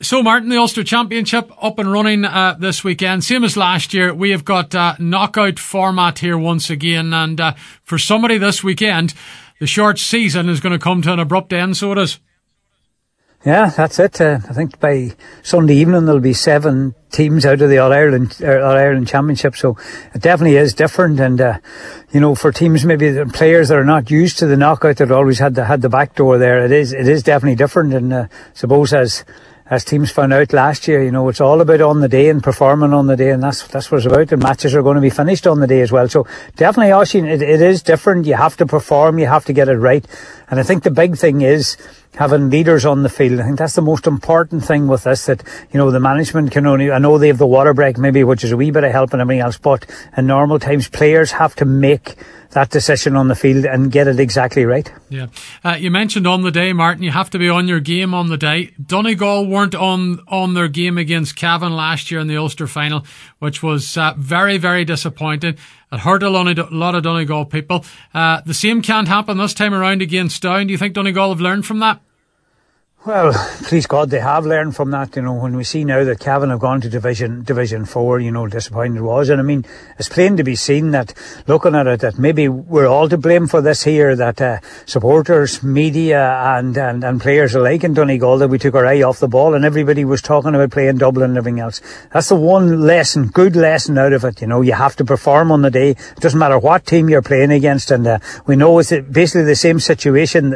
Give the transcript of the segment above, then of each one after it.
So, Martin, the Ulster Championship up and running this weekend. Same as last year, we have got knockout format here once again. And for somebody this weekend, the short season is going to come to an abrupt end, so it is. Yeah, that's it. I think by Sunday evening there'll be 7 teams out of the All-Ireland Championship, so it definitely is different. And for teams, maybe the players that are not used to the knockout, that always had the back door there, it is definitely different. And I suppose as teams found out last year, it's all about on the day and performing on the day, and that's what it's about. And matches are going to be finished on the day as well. So definitely, Oisín, it is different. You have to perform, you have to get it right. And I think the big thing is having leaders on the field. I think that's the most important thing with this, that, the management can only, I know they have the water break maybe, which is a wee bit of help and everything else, but in normal times, players have to make that decision on the field and get it exactly right. Yeah. You mentioned on the day, Martin, you have to be on your game on the day. Donegal weren't on their game against Cavan last year in the Ulster final, which was very, very disappointing. It hurt a lot of Donegal people. The same can't happen this time around against Down. Do you think Donegal have learned from that? Well, please God, they have learned from that. When we see now that Cavan have gone to Division 4, disappointed it was. And I mean, it's plain to be seen that, looking at it, that maybe we're all to blame for this here, that supporters, media and players alike in Donegal, that we took our eye off the ball and everybody was talking about playing Dublin and everything else. That's the one lesson, good lesson out of it. You have to perform on the day. It doesn't matter what team you're playing against. And we know it's basically the same situation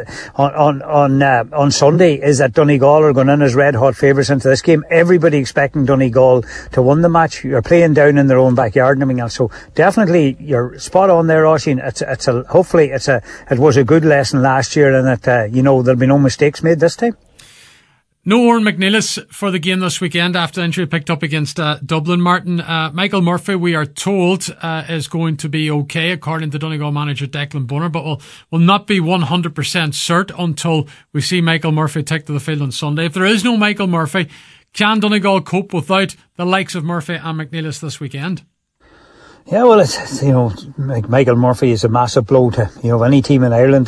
on Sunday, is that Donegal are going in as red hot favourites into this game. Everybody expecting Donegal to win the match. You're playing down in their own backyard and everything else. So definitely you're spot on there, Oisín. Hopefully it was a good lesson last year, and that there'll be no mistakes made this time. No Oran McNeilis for the game this weekend after the injury picked up against Dublin, Martin. Michael Murphy, we are told, is going to be okay, according to Donegal manager Declan Bonner, but will not be 100% cert until we see Michael Murphy take to the field on Sunday. If there is no Michael Murphy, can Donegal cope without the likes of Murphy and McNeilis this weekend? Yeah, well, it's Michael Murphy is a massive blow to any team in Ireland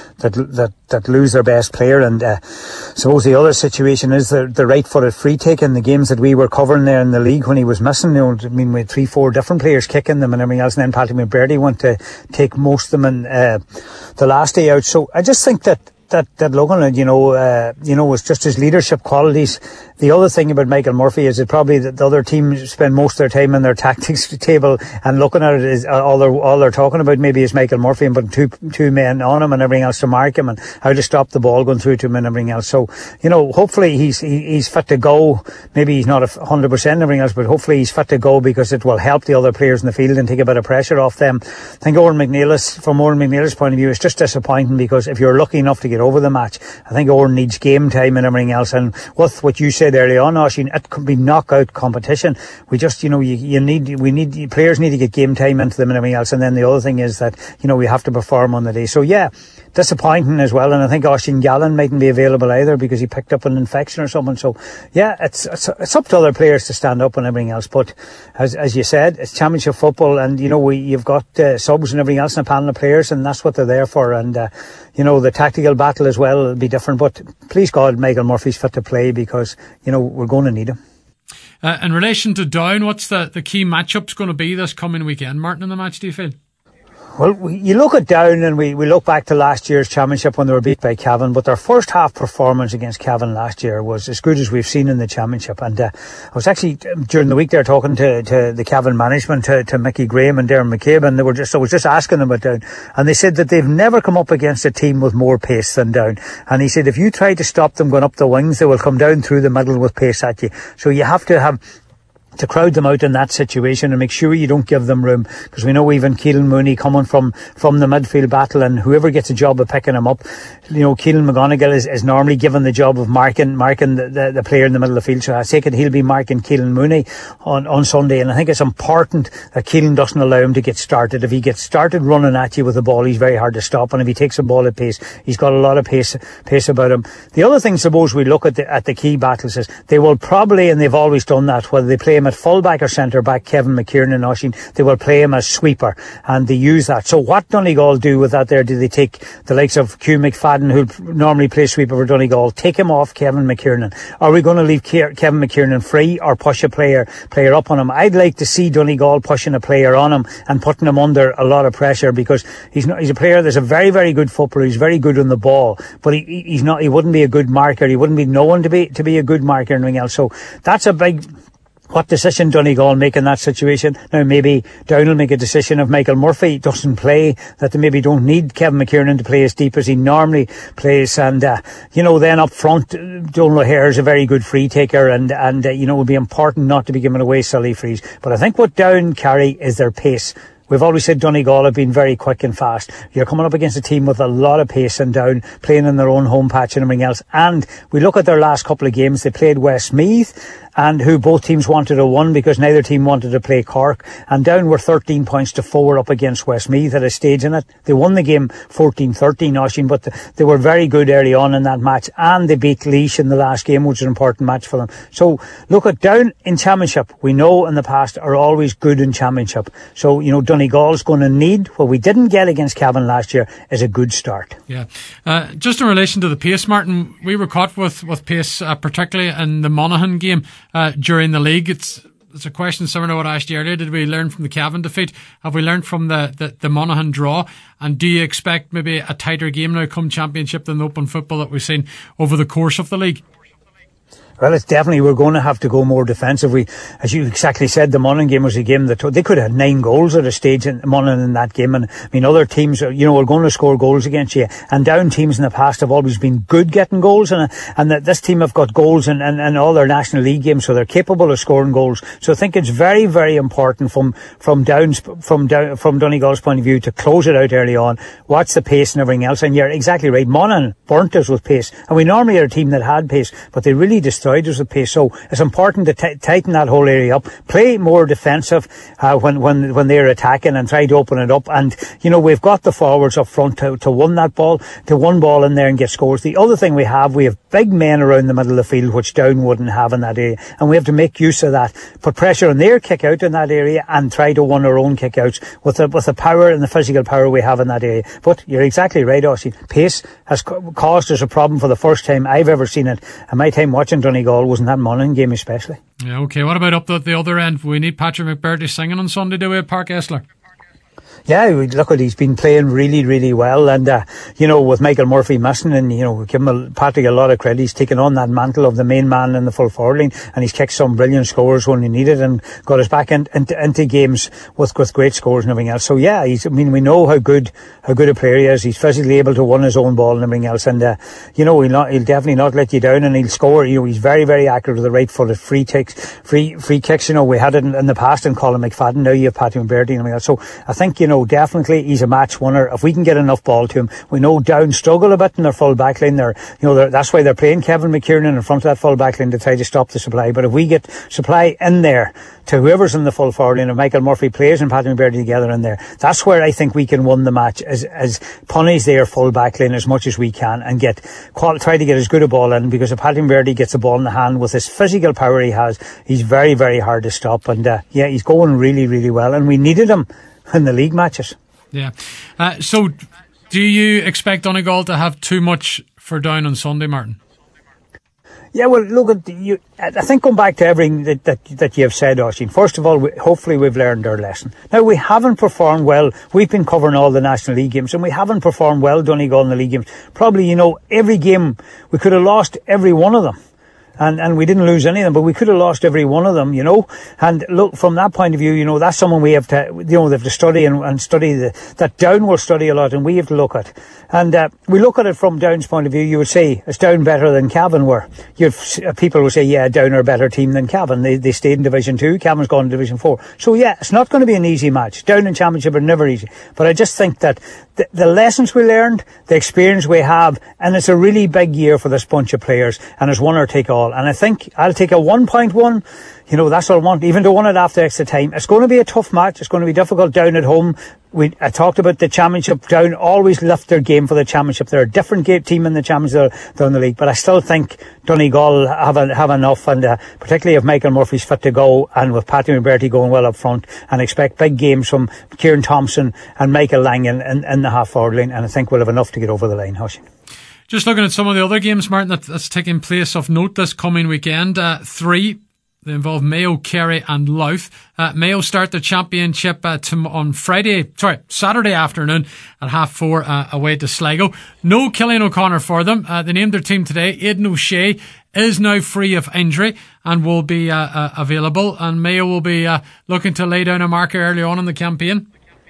that lose their best player. And suppose the other situation is the right-footed free kick in the games that we were covering there in the league when he was missing. We had 3-4 different players kicking them and everything else, and then Patrick McBrearty went to take most of them in the last day out. So I just think that looking at it's just his leadership qualities. The other thing about Michael Murphy is that probably the other teams spend most of their time in their tactics table, and looking at it is all they're talking about maybe is Michael Murphy and putting two men on him and everything else to mark him and how to stop the ball going through to him and everything else. So hopefully he's fit to go. Maybe he's not 100% and everything else, but hopefully he's fit to go, because it will help the other players in the field and take a bit of pressure off them. I think from Oran McNeilis' point of view, it's just disappointing, because if you're lucky enough to get over the match, I think Oran needs game time and everything else. And with what you said early on, Oisín, it could be knockout competition. We just, players need to get game time into them and everything else. And then the other thing is that, we have to perform on the day. So yeah, disappointing as well. And I think Oisín Gallen mightn't be available either, because he picked up an infection or something. So yeah, it's up to other players to stand up and everything else. But as you said, it's championship football, and you've got subs and everything else in a panel of players, and that's what they're there for. And the tactical battle as well will be different. But please God, Michael Murphy's fit to play, because we're going to need him. In relation to Down, what's the key matchups going to be this coming weekend, Martin, in the match, do you feel? Well, you look at Down, and we look back to last year's championship when they were beat by Cavan, but their first half performance against Cavan last year was as good as we've seen in the championship. And I was actually during the week there talking to the Cavan management, to Mickey Graham and Darren McCabe, and I was just asking them about Down, and they said that they've never come up against a team with more pace than Down. And he said if you try to stop them going up the wings, they will come down through the middle with pace at you. So you have to crowd them out in that situation and make sure you don't give them room, because we know even Keelan Mooney coming from the midfield battle, and whoever gets a job of picking him up, Keelan McGonigal is normally given the job of marking the player in the middle of the field. So I take it he'll be marking Keelan Mooney on Sunday, and I think it's important that Keelan doesn't allow him to get started. If he gets started running at you with the ball, he's very hard to stop, and if he takes a ball at pace, he's got a lot of pace about him. The other thing, suppose we look at the key battles, is they will probably, and they've always done that, whether they play him at full-back or centre-back, Kevin McKiernan, Oisín. They will play him as sweeper, and they use that. So what Donegal do with that there, do they take the likes of Hugh McFadden, who normally plays sweeper for Donegal, take him off Kevin McKiernan? Are we going to leave Kevin McKiernan free or push a player up on him? I'd like to see Donegal pushing a player on him and putting him under a lot of pressure, because he's a player that's a very, very good footballer. He's very good on the ball, but he wouldn't be a good marker. He wouldn't be known to be a good marker and everything else. So that's a big... What decision Donegal make in that situation? Now maybe Down will make a decision if Michael Murphy doesn't play, that they maybe don't need Kevin McKiernan to play as deep as he normally plays. And, then up front, Donal O'Hare is a very good free taker, and it would be important not to be giving away silly frees. But I think what Down carry is their pace. We've always said Donegal have been very quick and fast. You're coming up against a team with a lot of pace and Down, playing in their own home patch and everything else. And we look at their last couple of games. They played Westmeath, and who both teams wanted a win because neither team wanted to play Cork. And Down were 13 points to 4 up against Westmeath at a stage in it. They won the game 14-13, Oisín, but they were very good early on in that match, and they beat Laois in the last game, which is an important match for them. So look at Down in Championship. We know in the past are always good in Championship. So, Donegal's going to need what we didn't get against Cavan last year is a good start. Yeah. Just in relation to the pace, Martin, we were caught with pace, particularly in the Monaghan game during the league. It's a question similar to what I asked you earlier. Did we learn from the Cavan defeat? Have we learned from the Monaghan draw? And do you expect maybe a tighter game now come Championship than the open football that we've seen over the course of the league? Well, it's definitely, we're going to have to go more defensive. As you exactly said, the Monaghan game was a game that they could have had 9 goals at a stage in Monaghan in that game. And I mean, other teams, are going to score goals against you. And Down teams in the past have always been good getting goals. And this team have got goals in all their National League games, so they're capable of scoring goals. So I think it's very, very important from Donegal's point of view to close it out early on, watch the pace and everything else. And you're exactly right. Monaghan burnt us with pace. And we normally are a team that had pace, but they really destroyed us with pace. So it's important to tighten that whole area up, play more defensive when they're attacking, and try to open it up. And we've got the forwards up front to win that ball, to one ball in there and get scores. The other thing we have big men around the middle of the field, which Down wouldn't have in that area, and we have to make use of that, put pressure on their kick out in that area, and try to win our own kick outs with the power and the physical power we have in that area. But you're exactly right, Oisín. Pace has caused us a problem for the first time I've ever seen it in my time watching Donegal. Wasn't that Monaghan game especially? Yeah, okay. What about up at the other end? We need Patrick McBurdy singing on Sunday, do we, at Park Esler? Yeah, look at, he's been playing really, really well, and with Michael Murphy missing, and we give Patrick a lot of credit. He's taken on that mantle of the main man in the full forward line, and he's kicked some brilliant scores when he needed, and got us back into games with great scores and everything else. So yeah, we know how good a player he is. He's physically able to win his own ball and everything else, and he'll definitely not let you down, and he'll score. He's very, very accurate with the right footed free kicks. We had it in the past in Colin McFadden. Now you have Patrick McBurdy and everything else. So I think definitely he's a match winner if we can get enough ball to him. We know Down struggle a bit in their full back line. That's why they're playing Kevin McKiernan in front of that full back line to try to stop the supply. But if we get supply in there to whoever's in the full forward line, if Michael Murphy plays and Patrick McBurdy together in there, that's where I think we can win the match, as punish their full back line as much as we can, and try to get as good a ball in, because if Patrick McBurdy gets a ball in the hand with his physical power he has, he's very, very hard to stop. And he's going really, really well, and we needed him in the league matches. Yeah. So do you expect Donegal to have too much for Down on Sunday, Martin? Yeah, well, look at you. I think going back to everything that you have said, Oisín, first of all, hopefully we've learned our lesson. Now, we haven't performed well. We've been covering all the National League games, and we haven't performed well, Donegal, in the league games. Probably, every game, we could have lost every one of them. And we didn't lose any of them, but we could have lost every one of them, And look, from that point of view, that's someone we have to, they have to study and study that Down will study a lot, and we have to look at. And we look at it from Down's point of view. You would say, is Down better than Cavan were? People would say, yeah, Down are a better team than Cavan. They stayed in Division 2. Cavan's gone to Division 4. So yeah, it's not going to be an easy match. Down in Championship are never easy. But I just think that the lessons we learned, the experience we have, and it's a really big year for this bunch of players, and it's one or take all. And I think I'll take a 1.1. That's what I want, even to win it after extra time. It's going to be a tough match. It's going to be difficult. Down at home. I talked about the championship. Down always lift their game for the championship. They're a different team in the championship than the league, but I still think Donegal have enough, and particularly if Michael Murphy's fit to go, and with Paddy McBrearty going well up front, and expect big games from Kieran Thompson and Michael Langan in the half-forward line, and I think we'll have enough to get over the line, Hush. Just looking at some of the other games, Martin, that's taking place of note this coming weekend. 3. They involve Mayo, Kerry and Louth. Mayo start the championship on Saturday afternoon at 4:30 away to Sligo. No Cillian O'Connor for them. They named their team today. Aidan O'Shea is now free of injury and will be available. And Mayo will be looking to lay down a marker early on in the campaign.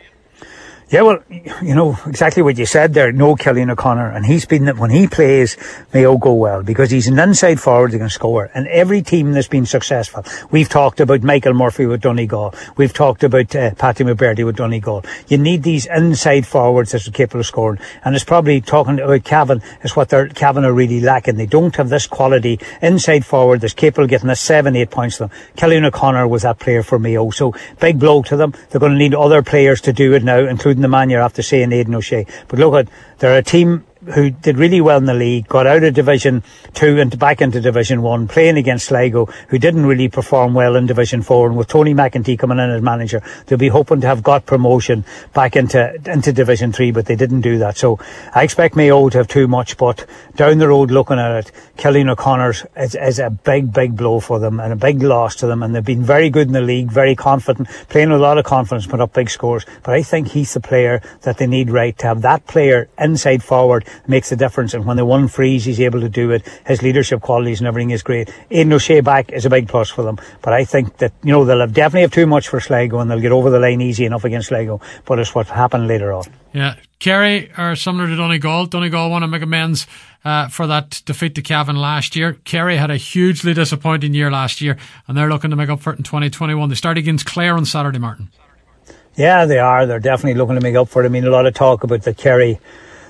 Yeah, well, you know, exactly what you said there. No Cillian O'Connor. And he's been, when he plays, Mayo go well because he's an inside forward that can score. And every team that's been successful, we've talked about Michael Murphy with Donegal. We've talked about Paddy McBrearty with Donegal. You need these inside forwards that are capable of scoring. And it's probably talking about Cavan is what Cavan are really lacking. They don't have this quality inside forward that's capable of getting us 7-8 points to them. Cillian O'Connor was that player for Mayo. So big blow to them. They're going to need other players to do it now, including the man you're after saying, Aidan O'Shea. But look, they're a team who did really well in the league, got out of Division 2 and back into Division 1, playing against Sligo, who didn't really perform well in Division 4. And with Tony McEntee coming in as manager, they'll be hoping to have got promotion back into Division 3, but they didn't do that. So I expect Mayo to have too much, but down the road looking at it, Cillian O'Connor is a big blow for them and a big loss to them. And they've been very good in the league, very confident, playing with a lot of confidence, put up big scores. But I think he's the player that they need, right, to have that player inside forward makes a difference, and when the one frees he's able to do it. His leadership qualities and everything is great. Aidan O'Shea back is a big plus for them, but I think that, you know, they'll definitely have too much for Sligo and they'll get over the line easy enough against Sligo, but it's what happened later on. Yeah, Kerry are similar to Donegal. Donegal want to make amends for that defeat to Cavan last year. Kerry had a hugely disappointing year last year and they're looking to make up for it in 2021. They start against Clare on Saturday, Martin. Yeah, they are. They're definitely looking to make up for it. I mean, a lot of talk about that Kerry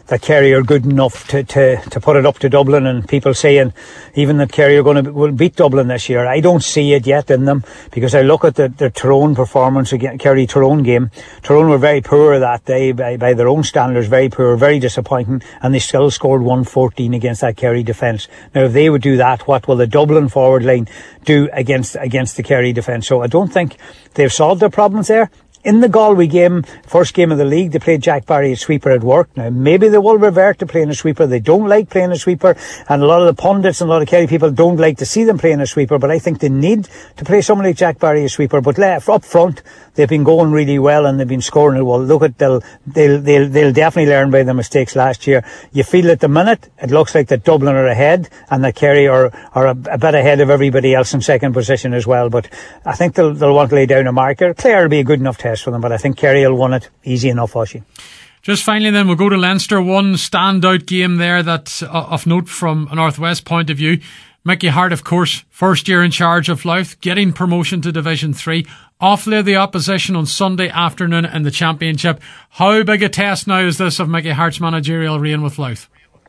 are good enough to put it up to Dublin, and people saying even that Kerry will beat Dublin this year. I don't see it yet in them, because I look at the Tyrone performance again, Kerry-Tyrone game. Tyrone were very poor that day by their own standards, very poor, very disappointing, and they still scored 114 against that Kerry defence. Now if they would do that, what will the Dublin forward line do against the Kerry defence? So I don't think they've solved their problems there. In the Galway game, first game of the league, they played Jack Barry, a sweeper at work. Now, maybe they will revert to playing a sweeper. They don't like playing a sweeper, and a lot of the pundits and a lot of Kerry people don't like to see them playing a sweeper, but I think they need to play someone like Jack Barry, a sweeper. But up front, they've been going really well and they've been scoring. Well, look at, they'll definitely learn by their mistakes last year. You feel at the minute, it looks like that Dublin are ahead and that Kerry are a bit ahead of everybody else in second position as well. But I think they'll want to lay down a marker. Clare will be a good enough test for them, but I think Kerry will win it easy enough, Oshie. Just finally then, we'll go to Leinster. One standout game there that's of note from a Northwest point of view. Mickey Harte, of course, first year in charge of Louth, getting promotion to Division 3. Offaly the opposition on Sunday afternoon in the Championship. How big a test now is this of Mickey Harte's managerial reign with Louth?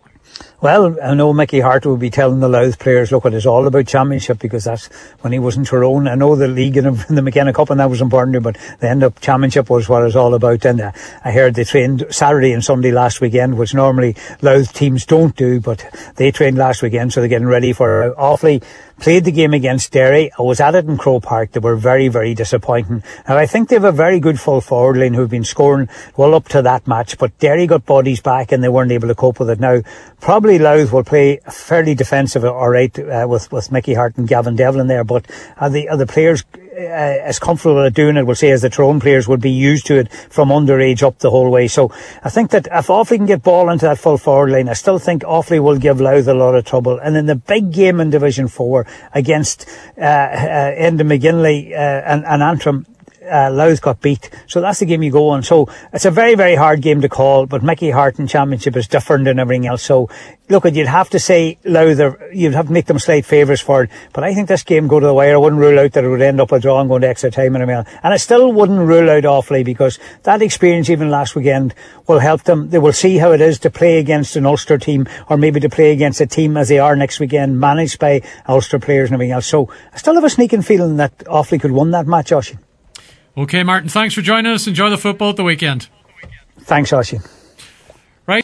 Well, I know Mickey Harte will be telling the Louth players, look, it is all about championship, because that's when he was in Tyrone. I know the league and the McKenna Cup and that was important to him, but the end up championship was what it's all about. And I heard they trained Saturday and Sunday last weekend, which normally Louth teams don't do, but they trained last weekend, so they're getting ready for Offaly. Played the game against Derry. I was at it in Croke Park. They were very, very disappointing. Now, I think they have a very good full forward line who've been scoring well up to that match, but Derry got bodies back and they weren't able to cope with it. Now, probably Louth will play fairly defensive, alright, with Mickey Harte and Gavin Devlin there, but are the players as comfortable at doing it, we'll say, as the Tyrone players would be used to it from underage up the whole way. So I think that if Offaly can get ball into that full forward line, I still think Offaly will give Louth a lot of trouble. And in the big game in Division 4 against Enda McGinley and Antrim, Louth got beat. So that's the game you go on. So it's a very, very hard game to call, but Mickey Harte in Championship is different than everything else. So look, you'd have to say Louth, you'd have to make them slight favourites for it. But I think this game go to the wire. I wouldn't rule out that it would end up a draw and going to extra time and everything else. And I still wouldn't rule out Offaly, because that experience even last weekend will help them. They will see how it is to play against an Ulster team, or maybe to play against a team as they are next weekend, managed by Ulster players and everything else. So I still have a sneaking feeling that Offaly could win that match, Oshie. Okay, Martin, thanks for joining us. Enjoy the football at the weekend. Thanks, Oisin.